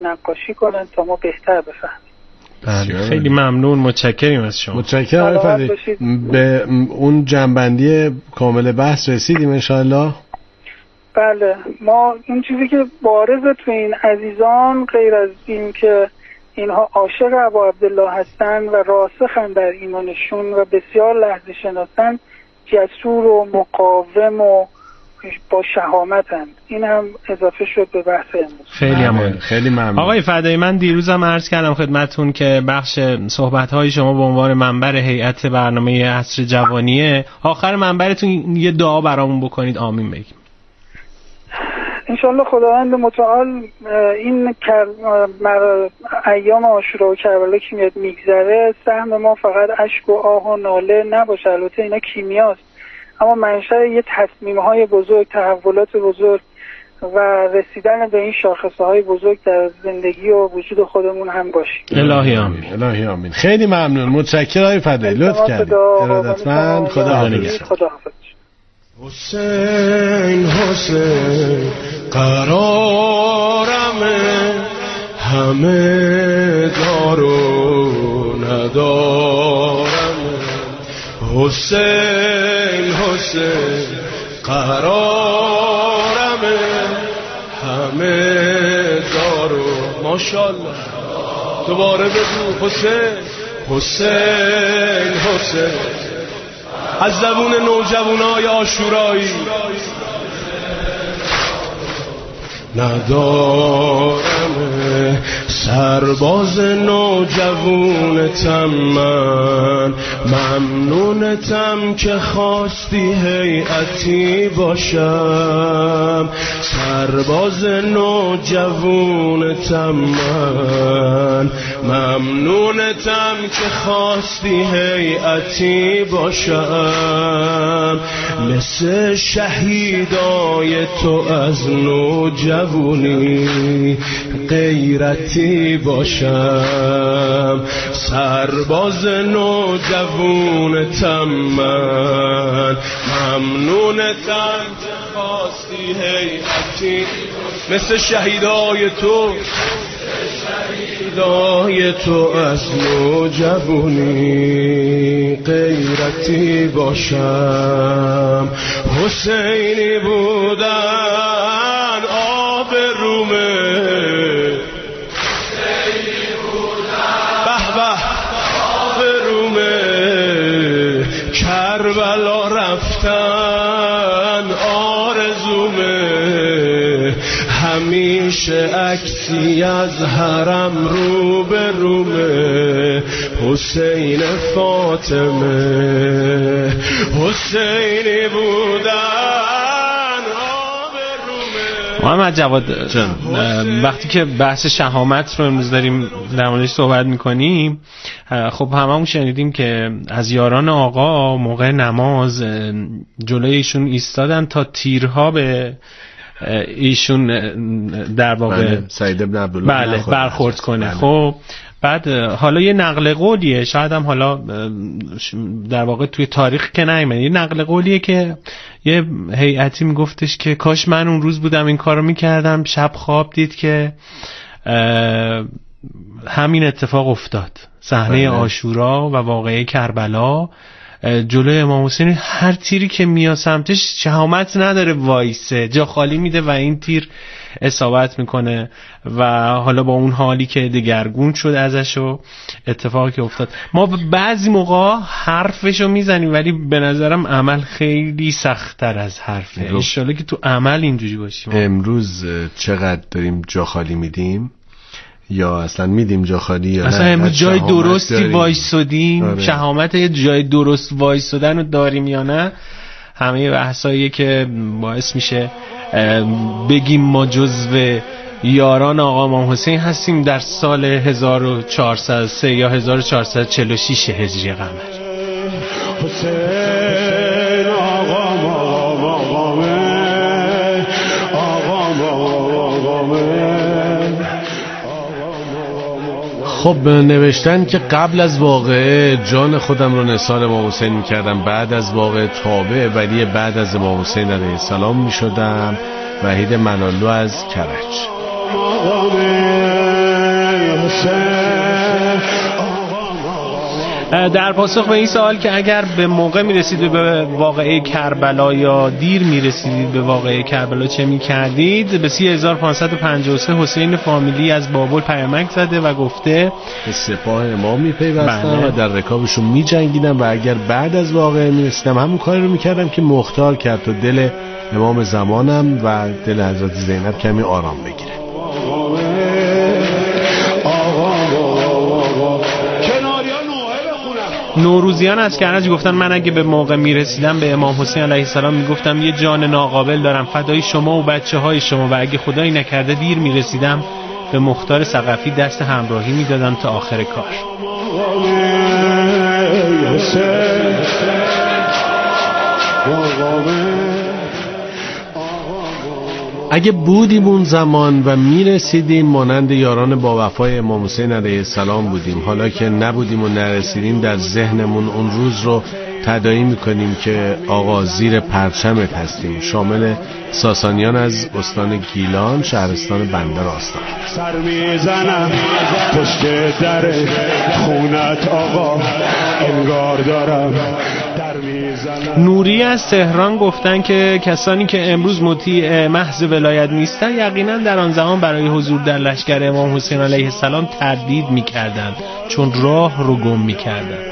نقاشی کنن تا ما بهتر بفهمیم. خیلی ممنون، متشکریم از شما. متشکرم آقای فدایی. به اون جنبندی کامل بحث رسیدیم انشاءالله. بله، ما این چیزی که بارزه تو این عزیزان غیر از این که اینها عاشق ابا عبدالله هستن و راسخن در ایمانشون و بسیار لحظه شناسن، جسور و مقاوم و با شهامتن. این هم اضافه شد به بحث امروز. خیلی ممنون. آقای فدایی، من دیروزم عرض کردم خدمتتون که بخش صحبت‌های شما به عنوان منبر هیئت برنامه عصر جوانیه، آخر منبرتون یه دعا برامون بکنید، آمین بگیم. انشالله خداوند متعال این ایام عاشورا و کربلا که میاد میگذره، سهم ما فقط اشک و آه و ناله نباشه. البته اینا کیمیاست، اما منشأ یه تصمیم‌های بزرگ، تحولات بزرگ و رسیدن به این شاخصه‌های بزرگ در زندگی و وجود خودمون هم باشیم. الهی آمین. الهی آمین. خیلی ممنون، متشکرم آقای فدایی، لطف کردید. ارادتمند. خدا حافظ. حسین حسین قرارمه، همه دارو ندارمه. حسین حسین قرارمه، همه دارو. ماشاءالله دوباره بگو حسین حسین حسین از زبون نوجوانای عاشورایی ندارم. سرباز نوجوانتم من، ممنونتم که خواستی هیئتی باشم. سرباز نوجوانتم من، ممنونتم که خواستی هیئتی باشم. مثل شهیدای تو از نوجوانی غیرتی باشم. سرباز نوجوانتم من، ممنونتم که خواستی هیئتی. مثل شهیدای تو، شهیدای تو از نوجوانی غیرتی باشم. حسینی بودن آب رومه، حسینی بودن به به آب رومه. کربلا رفتن آرزومه، همیشه عکسی از حرم رو به رومه. حسین فاطمه، حسینی بودن آب رومه. محمد جواد جان، وقتی که بحث شهامت رو امروز داریم در موردش صحبت میکنیم، خب هممون شنیدیم که از یاران آقا موقع نماز جلوی ایشون ایستادن تا تیرها به ایشون در واقع سعید ابن عبدالله برخورد کنه. خب بعد حالا یه نقل قولیه، شاید هم حالا در واقع توی تاریخ که نیامده، یه نقل قولیه که یه هیئتی میگفتش که کاش من اون روز بودم این کارو میکردم. شب خواب دید که همین اتفاق افتاد، صحنه عاشورا و واقعه کربلا. جلوی امام حسین هر تیری که میاد سمتش شهامت نداره وایسه، جا خالی میده و این تیر اصابت میکنه. و حالا با اون حالی که دگرگون شد ازش و اتفاقی که افتاد، ما بعضی موقع حرفشو میزنیم ولی به نظرم عمل خیلی سخت‌تر از حرفه. انشالله که تو عمل اینجوری باشیم. امروز چقدر داریم جا خالی میدیم یا اصلا میدیم جا خالی، یا اصلا امروز جای درستی وایسادیم؟ شهامت یه جای درست وایسادن رو داریم یا نه؟ همه بحثاییه که باعث میشه بگیم ما جزو یاران آقا امام حسین هستیم در سال 1403 یا 1446 هجری قمر. خب نوشتن که قبل از واقعه جان خودم رو نثار امام حسین میکردم، بعد از واقعه تابع ولی بعد از امام حسین علیه السلام میشدم. وحید منالو از کرج. در پاسخ به این سوال که اگر به موقع میرسید به واقعه کربلا یا دیر میرسیدید به واقعه کربلا چه میکردید، به 3553 حسین فامیلی از بابل پیامک زده و گفته به سپاه امام میپیوستم و در رکابشون میجنگیدم و اگر بعد از واقعه میرسیدم همون کاری رو میکردم که مختار کرد تا دل امام زمانم و دل حضرت زینب کمی آرام بگیره. نوروزیان از کرج گفتن من اگه به موقع میرسیدم به امام حسین علیه السلام میگفتم یه جان ناقابل دارم فدای شما و بچه های شما و اگه خدایی نکرده دیر میرسیدم به مختار ثقفی دست همراهی میدادم تا آخر کار. اگه بودیم اون زمان و میرسیدیم مانند یاران با وفای امام حسین علیه السلام بودیم، حالا که نبودیم و نرسیدیم در ذهنمون اون روز رو تداعی میکنیم که آقا زیر پرچمت هستیم. شامل ساسانیان از استان گیلان، شهرستان بندر آستان. سر میزنم پشت در خونت آقا انگار دارم در میزنم. نوری از تهران گفتن که کسانی که امروز مطیع محض ولایت نیستن یقینا در آن زمان برای حضور در لشکر امام حسین علیه السلام تردید میکردند چون راه رو گم میکردند.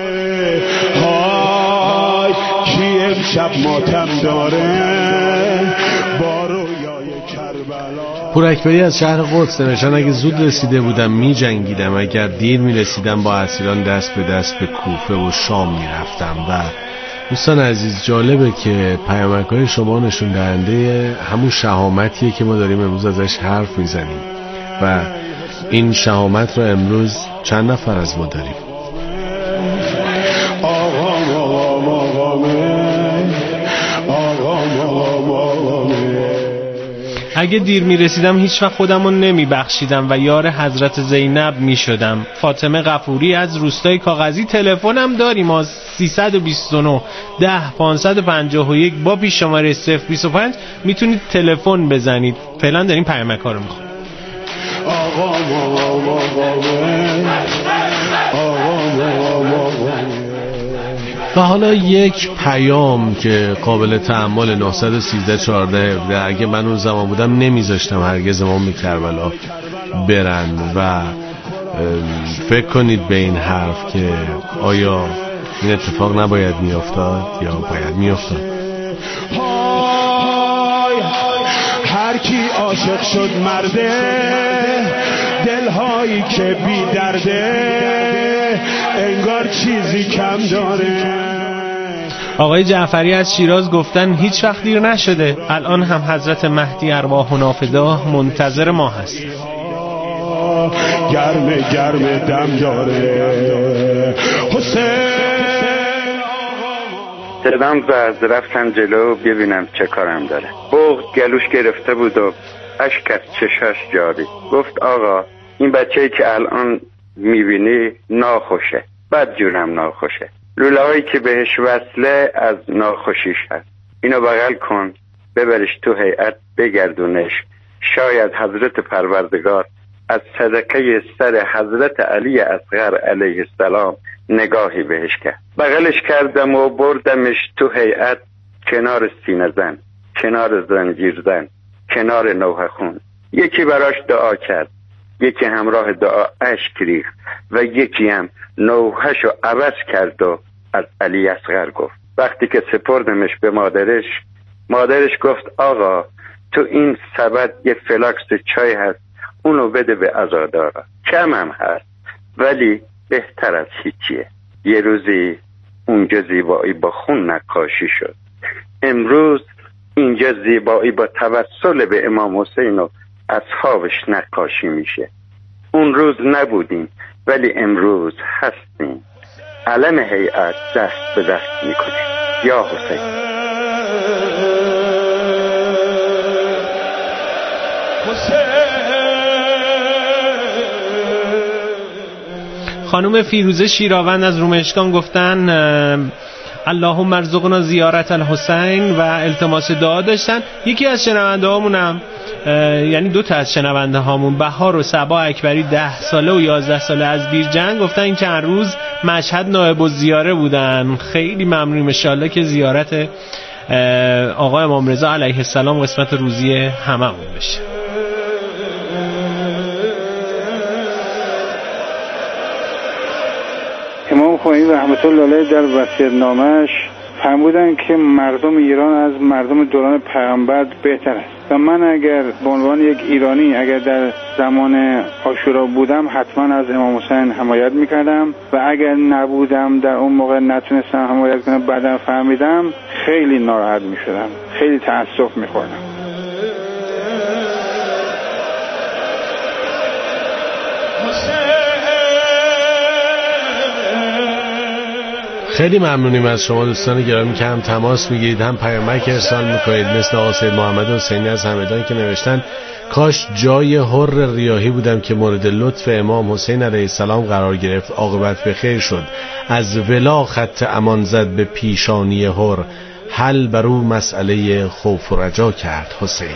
های کی امشب ماتم داره با رویای کربلا. پوراکبری از شهر قدس نوشتن اگه زود رسیده بودم می جنگیدم، اگر دیر می رسیدم با اسیران دست به دست به کوفه و شام می رفتم. و دوستان عزیز جالبه که پیامک‌های شما نشون دهنده همون شهامتیه که ما داریم امروز ازش حرف می زنیم و این شهامت رو امروز چند نفر از ما داریم. اگه دیر میرسیدم هیچ وقت خودمو نمیبخشیدم و یار حضرت زینب میشدم. فاطمه غفوری از روستای کاغذی تلفنم داریم از 329 10 551 با پیش شماره 025 میتونید تلفن بزنید. فعلا داریم پیامک‌ها رو میخونیم. و حالا یک پیام که قابل تأمل 913 14 اگه من اون زمان بودم نمیذاشتم هرگز امام کربلا برن و فکر کنید به این حرف که آیا این اتفاق نباید میافتاد یا باید میافتاد. هر کی عاشق شد مرده دلهایی که بی درده انگار چیزی کم داره. آقای جعفری از شیراز گفتن هیچ وقت دیر نشده، الان هم حضرت مهدی ارواح و نافده منتظر ما هست. گرم گرم دم داره حسین. صدام زد رفتم جلو ببینم چه کارم داره. بغض گلوش گرفته بود و اشک از چشاش جاری. گفت آقا این بچه‌ای که الان میبینی ناخوشه، بد جورم ناخوشه، لوله هایی که بهش وصله از ناخوشیش هست. اینو بغل کن ببرش تو هیئت بگردونش، شاید حضرت پروردگار از صدقه سر حضرت علی اصغر علیه السلام نگاهی بهش کرد. بغلش کردم و بردمش تو هیئت کنار سینه زن، کنار زنجیر زن، کنار نوحه خون. یکی براش دعا کرد، یکی همراه دعا اشک ریخت و یکی هم نوحه‌شو عوض کرد و از علی اصغر گفت. وقتی که سپردمش به مادرش گفت آقا تو این سبد یه فلاکس چای هست اونو بده به عزادارا، کم هم هست ولی بهتر از هیچیه. یه روزی اونجا زیبایی با خون نقاشی شد، امروز اینجا زیبایی با توسل به امام حسین و اصحابش نقاشی میشه. اون روز نبودیم ولی امروز هستیم. علم هیئت دست به دست میکنه. یا حسین. خانم فیروزه شیراوند از رومشکان گفتن اللهم ارزقنا زیارت الحسین و التماس دعا داشتن. یکی از شنونده هامونم، یعنی 2 تا از شنونده هامون، بهار و صبا اکبری 10 ساله و 11 ساله از بیرجنگ، گفتن این چند روز مشهد نایب الزیاره بودن. خیلی ممنونیم، ان شاءالله که زیارت آقا امام رضا علیه السلام قسمت روزی هممون بشه. امام خمینی رحمت الله علیه در وصیت‌نامه‌اش فرمودن که مردم ایران از مردم دوران پیامبر بهتر است و من اگر به عنوان یک ایرانی اگر در زمان عاشورا بودم حتما از امام حسین حمایت میکردم و اگر نبودم در اون موقع نتونستم حمایت کنم بعدم فهمیدم خیلی ناراحت میشدم، خیلی تأسف میخوردم. خیلی ممنونیم از شما دوستان گرامی که هم تماس میگیرید هم پیامک ارسال میکنید، مثل آقا سید محمد حسینی از همدان که نوشتن کاش جای حر ریاحی بودم که مورد لطف امام حسین علیه السلام قرار گرفت، عاقبت به خیر شد، از ولا خط امان زد به پیشانی حر، حل بر او مسئله خوف و رجا کرد حسین.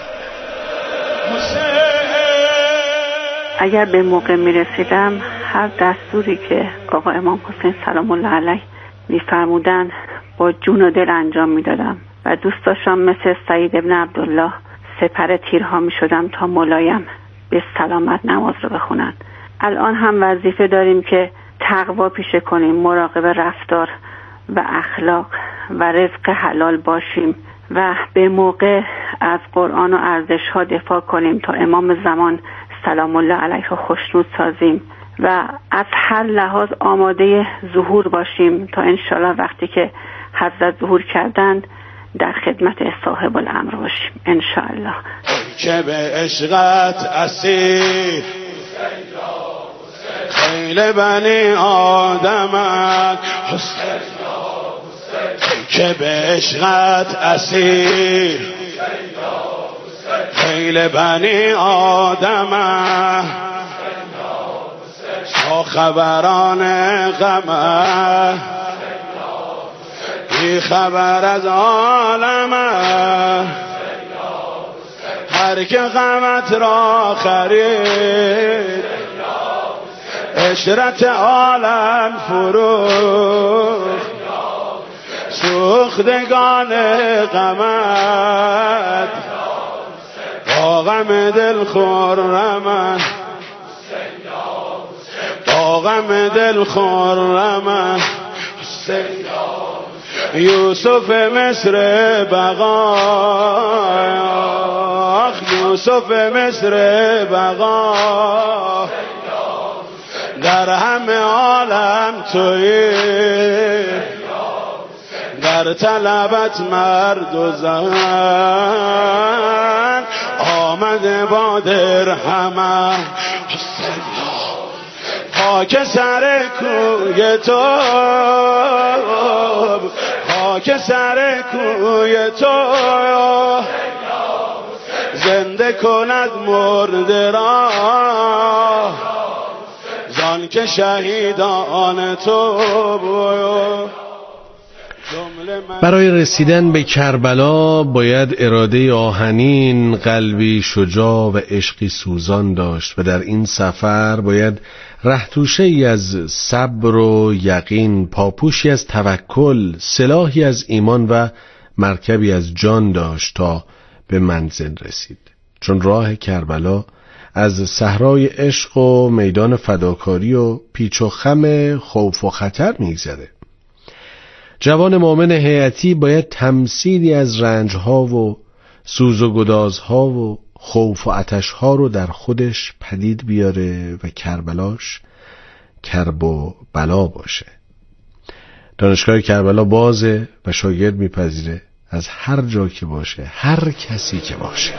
اگر به موقع میرسیدم هر دستوری که آقا امام حسین سلام الله علیه میفرمودن با جون و دل انجام میدادم و دوست داشتم مثل سعید ابن عبدالله سپر تیرها میشدم تا ملایم به سلامت نماز رو بخونن. الان هم وظیفه داریم که تقوا پیشه کنیم، مراقب رفتار و اخلاق و رزق حلال باشیم و به موقع از قرآن و ارزش‌ها دفاع کنیم تا امام زمان سلام الله علیه رو خوشنود سازیم و از هر لحاظ آماده ظهور باشیم تا انشالله وقتی که حضرت ظهور کردند در خدمت صاحب الامر باشیم انشالله. که به عشقت اسیر خیل بنی آدمت حسین، که به عشقت اسیر خیل بنی آدمت تا خبران غمه بی خبر از عالمه، هر که غمت را خرید عشرت عالم فروخت، سوختگان غمت با غم دل خرمه، با غم دل خرمه حسین. یوسف مصر بقا، یوسف مصر بقا، در همه عالم تویی، در طلبت مرد و زن آمده با درهمه حسین. خاک سر کوی تو، خاک سر کوی تو، زنده کند مرده را زان که شهیدان تو. برای رسیدن به کربلا باید اراده آهنین، قلبی شجاع و عشقی سوزان داشت و در این سفر باید رهتوشه ای از صبر و یقین، پاپوشی از توکل، سلاحی از ایمان و مرکبی از جان داشت تا به منزل رسید. چون راه کربلا از صحرای عشق و میدان فداکاری و پیچ و خم خوف و خطر میگذره. جوان مؤمن هیئتی باید تمثیلی از رنجها و سوز و گدازها و خوف و عطشها رو در خودش پدید بیاره و کربلاش کرب و بلا باشه. دانشگاه کربلا بازه و شاگرد میپذیره از هر جا که باشه، هر کسی که باشه.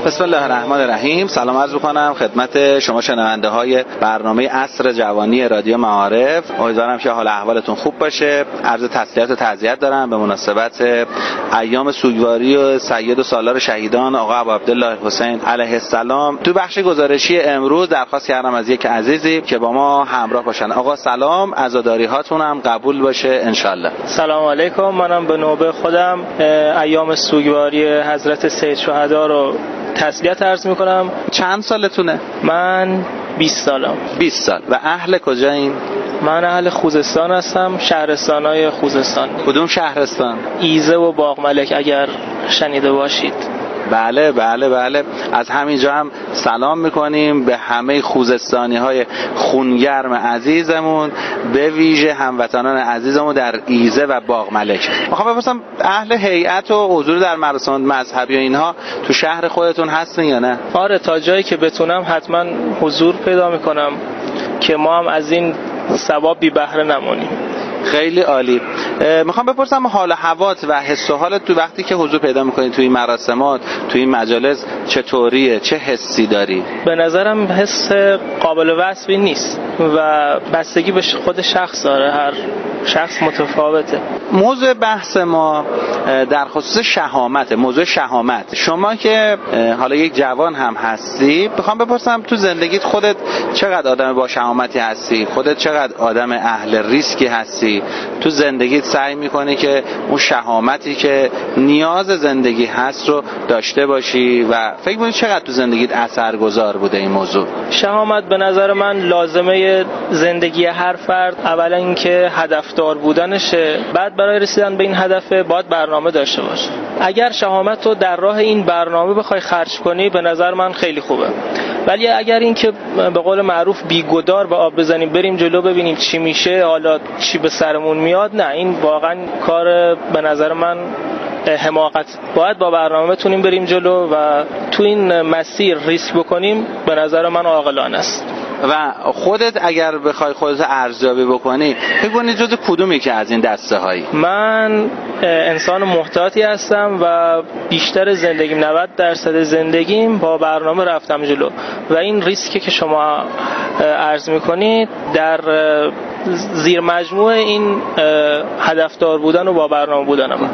بسم الله الرحمن الرحیم. سلام عرض می‌کنم خدمت شما شنونده های برنامه عصر جوانی رادیو معارف. امیدوارم که حال احوالتون خوب باشه. عرض تسلیت و تعزیت دارم به مناسبت ایام سوگواری و سید و سالار شهیدان آقا ابو عبدالله حسین علیه السلام. تو بخش گزارشی امروز درخواست کردم از یک عزیزی که با ما همراه باشن. آقا سلام، عزاداری هاتون هم قبول باشه انشالله. سلام علیکم. منم به نوبه خودم ایام سوگواری حضرت سید شهدا رو تسلیت عرض میکنم. چند سالتونه؟ من 20 سالم. 20 سال. و اهل کجایین؟ من اهل خوزستان هستم، شهرستانای خوزستان. کدوم شهرستان؟ ایزه و باغملک اگر شنیده باشید. بله بله بله. از همینجا هم سلام میکنیم به همه خوزستانی های خونگرم عزیزمون، به ویژه هموطنان عزیزمون در ایزه و باغملک. میخوام بپرسم اهل هیئت و حضور در مراسم مذهبی و اینها تو شهر خودتون هستن یا نه؟ آره، تا جایی که بتونم حتما حضور پیدا میکنم که ما هم از این ثواب بی بهره نمونیم. خیلی عالی. میخوام بپرسم حال هوات و حس و حالت تو وقتی که حضور پیدا میکنی توی این مراسمات، توی این مجالس چطوریه؟ چه حسی داری؟ به نظرم حس قابل وصفی نیست و بستگی به خود شخص داره، هر شخص متفاوته. موضوع بحث ما در خصوص شهامت، موضوع شهامت. شما که حالا یک جوان هم هستی، میخوام بپرسم تو زندگیت خودت چقدر آدم با شهامتی هستی؟ خودت چقدر آدم اهل ریسکی هستی؟ تو زندگیت سعی میکنی که اون شهامتی که نیاز زندگی هست رو داشته باشی و فکر میکنی چقدر تو زندگیت اثرگذار بوده این موضوع؟ شهامت به نظر من لازمه زندگی هر فرد. اولا اینکه هدفدار بودنشه، بعد برای رسیدن به این هدف باید برنامه داشته باشه. اگر شهامت رو در راه این برنامه بخوای خرج کنی به نظر من خیلی خوبه، ولی اگر اینکه به قول معروف بیگدار به آب بزنیم بریم جلو ببینیم چی میشه، حالا چی به سرمون میاد، نه، این واقعا کار به نظر من حماقت. باید با برنامه بتونیم بریم جلو و تو این مسیر ریسک بکنیم، به نظر من عاقلانه است. و خودت اگر بخوای خودت ارزیابی بکنی فکر کنی جز کدومی که از این دسته هایی؟ من انسان محتاطی هستم و بیشتر زندگیم 90% زندگیم با برنامه رفتم جلو و این ریسکی که شما عرض میکنید در زیر مجموع این هدفدار بودن و با برنامه بودنم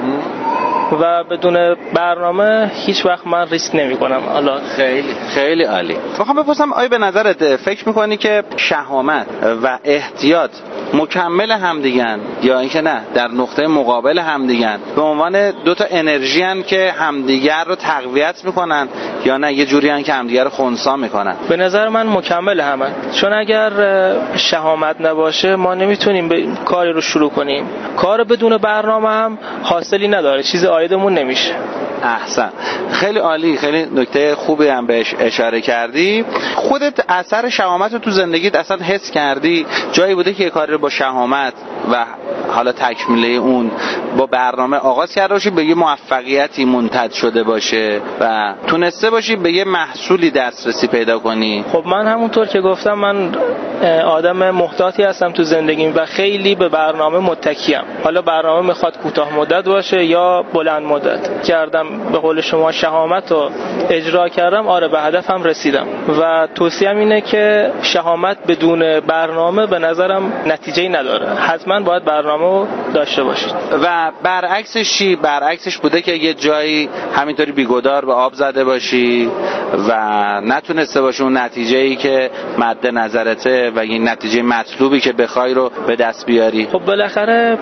و بدون برنامه هیچ وقت من ریسک نمی کنم. حالا خیلی خیلی عالی. میخوام بپرسم آیا به نظرت فکر میکنی که شهامت و احتیاط مکمل همدیگن یا اینکه نه در نقطه مقابل همدیگن، به عنوان دو تا انرژی ان که همدیگر رو تقویت میکنن یا نه یه جوری ان که همدیگر رو خنثی میکنن؟ به نظر من مکمل همن، چون اگر شهامت نباشه ما نمیتونیم کاری رو شروع کنیم. کار بدون برنامه هم حاصلی نداره، چیز عایدمون نمیشه. احسن، خیلی عالی، خیلی نکته خوبی هم بهش اشاره کردی. خودت اثر شهامت رو تو زندگیت اصلا حس کردی؟ جایی بوده که یه کاری رو با شهامت و حالا تکمیله اون با برنامه آغاز کرده باشی، به یه موفقیتی منتج شده باشه و تونسته باشی به یه محصولی دسترسی پیدا کنی؟ خب من همونطور که گفتم من آدم محتاطی هستم تو زندگیم و خیلی به برنامه متکیم. حالا برنامه میخواد کوتاه مدت باشه یا بلند مدت. کردم به قول شما شهامت رو اجرا کردم، آره به هدفم رسیدم و توصیه‌ام اینه که شهامت بدون برنامه به نظرم نتیجه‌ای نداره، حتما باید برنامه رو داشته باشید. و برعکسش چی؟ برعکسش بوده که یه جایی همینطوری بیگدار به آب زده باشی و نتونسته باشی اون نتیجه‌ای که مد نظرته و این نتیجه مطلوبی که بخوای رو به دست بیاری؟ خب بالاخره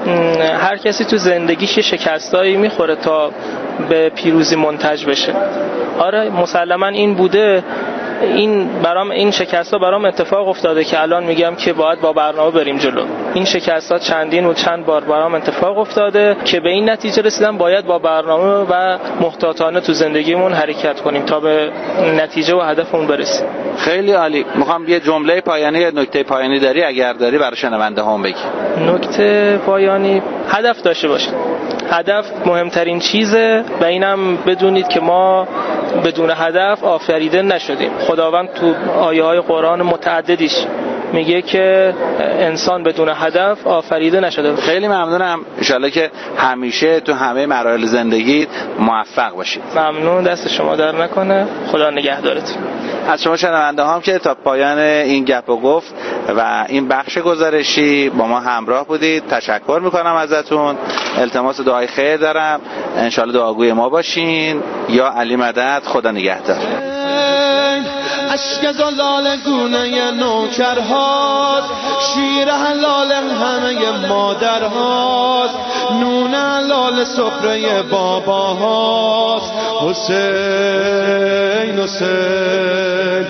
هر کسی تو زندگیش شکستایی میخوره تا به پیروزی منتج بشه. آره مسلما این بوده، این شکست‌ها برام اتفاق افتاده که الان میگم که باید با برنامه بریم جلو. این شکست‌ها چندین و چند بار برام اتفاق افتاده که به این نتیجه رسیدم باید با برنامه و محتاطانه تو زندگیمون حرکت کنیم تا به نتیجه و هدفمون برسیم. خیلی عالی. میخوام یه جمله پایانی، یه نکته پایانی داری اگر داری برای شنونده هم بگی. نکته پایانی، هدف داشته باشید. هدف مهمترین چیزه و اینم بدونید که ما بدون هدف آفریده نشدیم. خداوند تو آیه‌های قرآن متعددیش میگه که انسان بدون هدف آفریده نشده. خیلی ممنونم، انشالله که همیشه تو همه مراحل زندگیت موفق باشید. ممنون، دست شما در نکنه، خدا نگهدارتون. از شما شنونده هم که تا پایان این گپ و گفت و این بخش گزارشی با ما همراه بودید تشکر میکنم ازتون. التماس دعای خیر دارم، انشالله دعاگوی ما باشین. یا علی مدد، خدا نگهدار. اشک زلال گونه نوکرهاست، شیر حلال همه مادرهاست، نون حلال سفره باباهاست. حسین حسین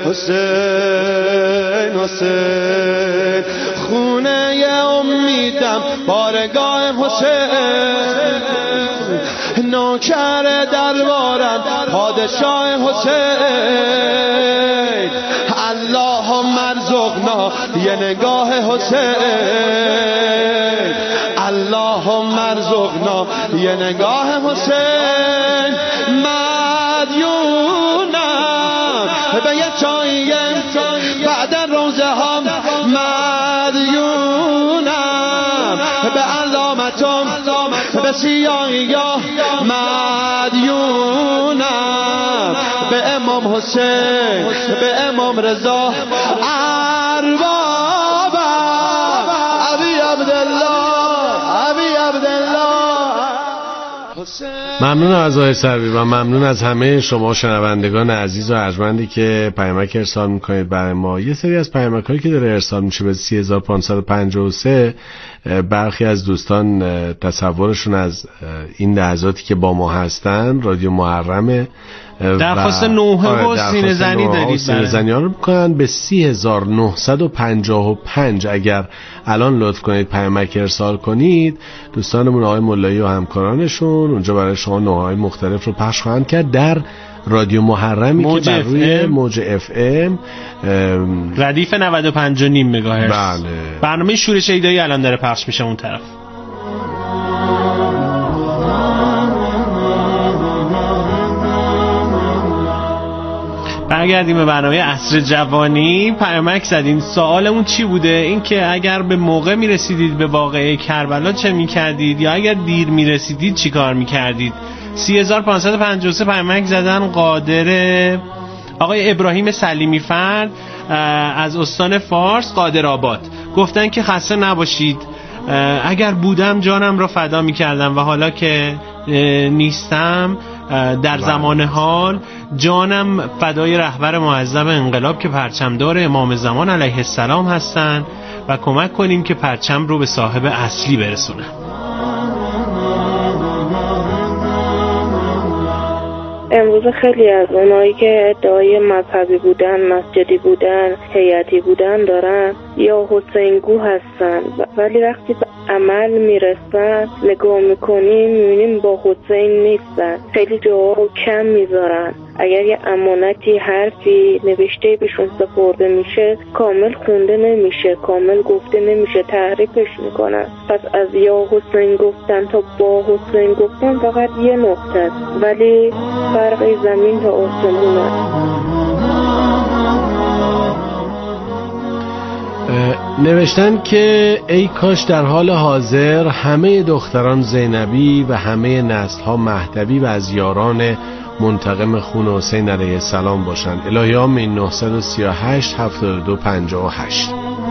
حسین حسین، خونه امیدم بارگاه حسین، نوکر دربارم پادشاه حسین. اللهم ارزقنا یه نگاه حسین، اللهم ارزقنا یه نگاه حسین. مدیونم به یه چاییه بعد روزه هم، مدیونم به علامتم به سیاهی ها، مدیونم به امام حسین به امام رضا اربابم ابی عبدالله. ممنون از آقای سروی و ممنون از همه شما شنوندگان عزیز و ارجمندی که پیامک ارسال میکنید برای ما. یه سری از پیامک‌هایی که داره ارسال میشه به 3553 برخی از دوستان تصورشون از این لحظاتی که با ما هستن رادیو محرمه، درخواست نوحه و سینه زنی دارید، سینه زنی ها رو میکنن به 3955. اگر الان لطف کنید پیامک ارسال کنید، دوستانمون آقای مولایی و همکارانشون اونجا برای شما نوحه‌های مختلف رو پخش خواهند کرد در رادیو محرمی که بر روی موج اف ام ردیف 95.5 مگاهرتز. بله. برنامه شورش ایدایی الان داره پخش میشه اون طرف. برگردیم به برنامه عصر جوانی. پیامک زدین، سوالمون چی بوده؟ این که اگر به موقع میرسیدید به واقعه کربلا چه میکردید، یا اگر دیر میرسیدید چی کار میکردید؟ 3553 پیامک زدن. قادر آقای ابراهیم سلیمی فرد از استان فارس قادرآباد گفتن که خسته نباشید، اگر بودم جانم را فدا میکردم و حالا که نیستم در زمان حال جانم فدای رهبر معظم انقلاب که پرچمدار امام زمان علیه السلام هستند و کمک کنیم که پرچم رو به صاحب اصلی برسونن. امروز خیلی از اونایی که ادعای مذهبی بودن، مسجدی بودن، هیئتی بودن دارن یا حسینگو هستن، ولی وقتی به عمل میرسن نگاه میکنیم میبینیم با حسین نیستن، خیلی جاها رو کم میذارن. اگر یه امانتی حرفی نوشته بهشون سپرده میشه کامل خونده نمیشه، کامل گفته نمیشه، تحریفش میکنن. پس از یا حسین گفتن تا با حسین گفتن فقط یه نقطه است، ولی فرقی زمین تا آسمون است. نوشتن که ای کاش در حال حاضر همه دختران زینبی و همه نسل‌ها مهدوی و از یاران منتقم خون حسین علیه السلام باشند. الهیام 938 7258.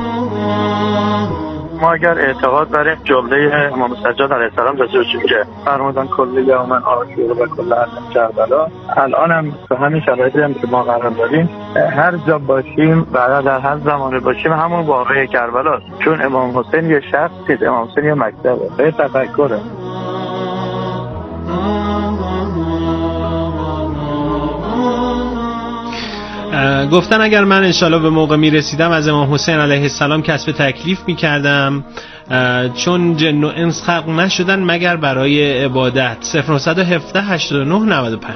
ما اگر اعتقاد برای جمله امام سجاد علیه السلام داشته باشیم که فرمودن کل یوم عاشور و کل ارض کربلا، الان هم تو همین شرایطی هم که ما قرار داریم هر جا باشیم و در هر زمانی باشیم همون واقعه کربلاست، چون امام حسین یه شخصیه، امام حسین یه مکتبه، به تفکره. گفتن اگر من انشالله به موقع میرسیدم از امام حسین علیه السلام کسب تکلیف میکردم، چون جن و انس خلق نشدن مگر برای عبادت. 0917 89 95.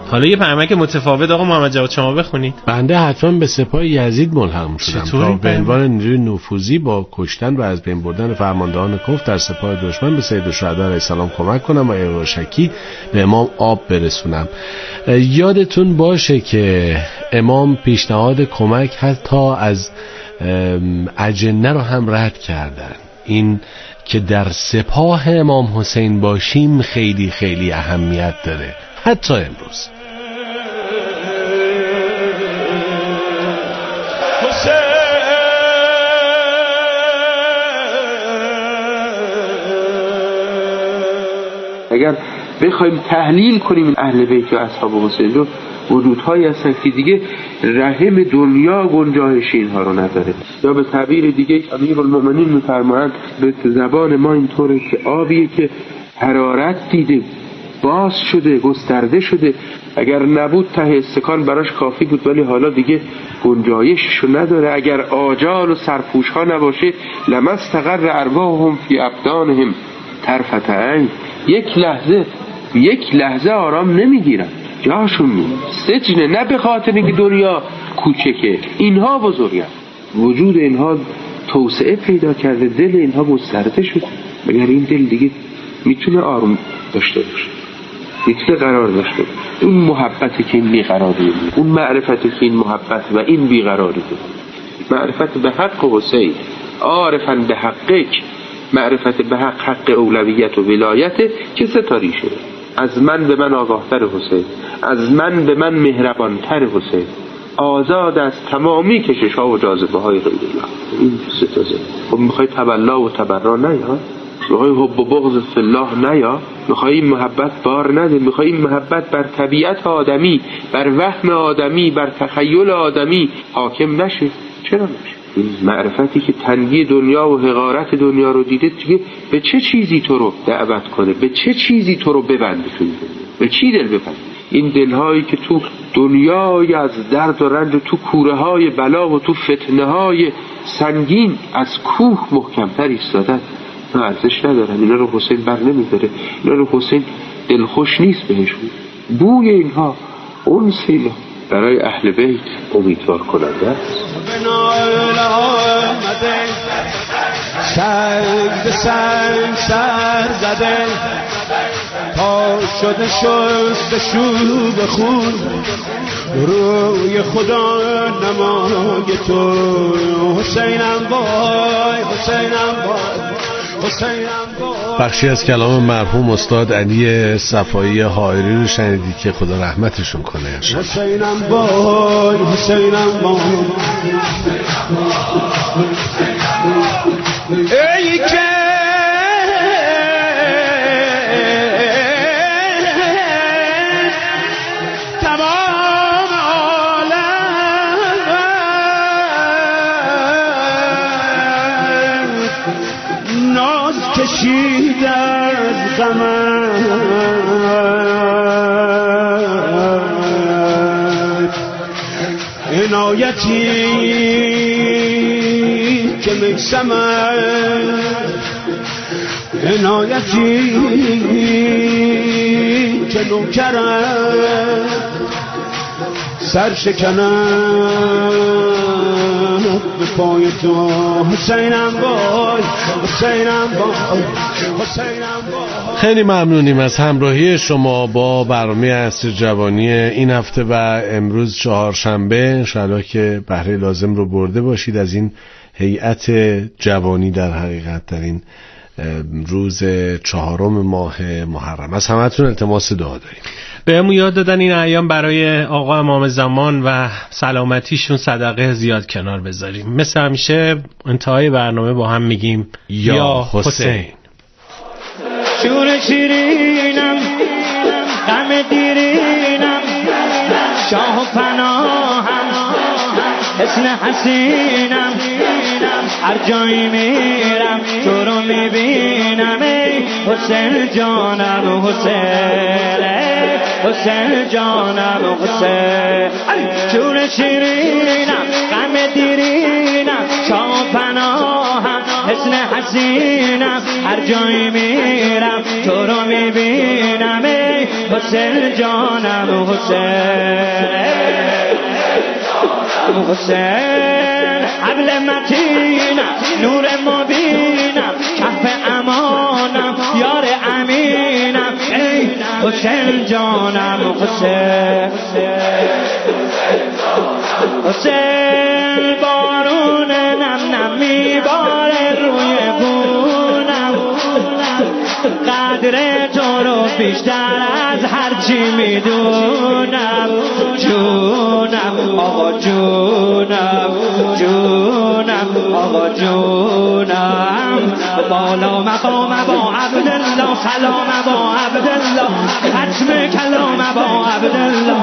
حالا یه پیامک متفاوت آقا محمد جواد شما بخونید. بنده حتما به سپاه یزید ملهم شدم تا به عنوان نیروی نفوذی با کشتن و از بین بردن فرماندهان کفر در سپاه دشمن به سید الشهدا علیه السلام کمک کنم و یواشکی به امام آب برسونم. یادتون باشه که امام پیشنهاد کمک حتی از اجنه رو هم رد کردن. این که در سپاه امام حسین باشیم خیلی خیلی اهمیت داره حتی امروز. اگر بخوایم تحلیل کنیم اهل بیت و اصحاب حسین رو، وجودهایی هستن که دیگه رحم دنیا گنجایش اینها رو نداره. یا به تعبیر دیگه امیرالمومنین میفرمایند به زبان ما اینطوره که آبیه که حرارت دیده، باز شده، گسترده شده، اگر نبود ته استکان براش کافی بود ولی حالا دیگه گنجایششو نداره. اگر آجال و سرپوش ها نباشه لمستقر ارواحهم فی ابدانهم طرفة عین، یک لحظه آرام نمیگیرن، جاشون سجنه. نه به خاطر اینکه دنیا کوچکه، اینها بزرگن، وجود اینها توسعه پیدا کرده، دل اینها گسترده شد. مگر این دل دیگه میتونه آروم داشته باشه، میتونه قرار داشته باشه؟ اون محبتی که این بیقراری، اون معرفتی که این محبت و این بیقراری بود، معرفت به حق حسین، عارفاً به حقک، معرفت به حق اولویت و ولایت که ستاری شده. از من به من آگاهتر حسین، از من به من مهربانتر حسین، آزاد از تمامی کشش ها و جاذبه های غیر الله. این ستازه. خب میخوای تولا و تبرا نیا، میخوای حب و بغض فی الله نیا، میخوای این محبت بار نده، میخوای این محبت بر طبیعت آدمی، بر وهم آدمی، بر تخیل آدمی حاکم نشه. چرا نشه؟ این معرفتی که تنگی دنیا و حقارت دنیا رو دیده دیگه به چه چیزی تو رو دعوت کنه، به چه چیزی تو رو ببنده، به چی دل ببنده؟ این دلهایی که تو دنیای از درد و رنج و تو کوره های بلا و تو فتنه های سنگین از کوه محکمتر ایستادن، نه ارزش ندارن. اینا رو حسین بر نمیداره، اینا رو حسین دلخوش نیست بهشون. بوی اینها، اون سیلا برای اهل بیت امیدوار کننده است. سنگ به سنگ سر زده تا شده شست به شوب خون، روی خدا نمای تو حسینم وای، حسینم وای، حسینم وای. بخشی از کلام مرحوم استاد علی صفایی حائری رو شنیدید که خدا رحمتشون کنه. حسینم وای، حسینم وای، ای که تمام عالم ناز کشید از غمت، عنایتی که میسمد، عنایتی که نوکرم سر شکنم به پای تو حسینم وای، حسینم وای، حسینم وای. خیلی ممنونیم از همراهی شما با برنامه عصر جوانی این هفته و امروز چهارشنبه. انشاءالله که بهره لازم رو برده باشید از این هیئت جوانی در حقیقت در این روز 4 ماه محرم. از همتون التماس دعا داریم. بهمون یاد دادن این ایام برای آقا امام زمان و سلامتیشون صدقه زیاد کنار بذاریم. مثل همیشه انتهای برنامه با هم میگیم یا حسین. شور شیرینم، غم دیرینم، شاه و پناهم، حسن حسینم، هر جایی میرم تو رو میبینم. ای حسین جانم حسین، حسین جانم حسین. شور شیرینم، غم دیرینم، شاه و پناهم، حسن حسینم، هر جایی میرم تو رو میبینم. ای حسین جانم حسین حبل متینم نور مبینم کف امانم یار امینم ای حسین جانم حسین بارون نم نم میباره روی بونم قدر تو رو بیشتر از هرچی میدونم جونم آقا جونم آقا جونم بالا مقام با عبدالله سلام با عبدالله ختم کلام با عبدالله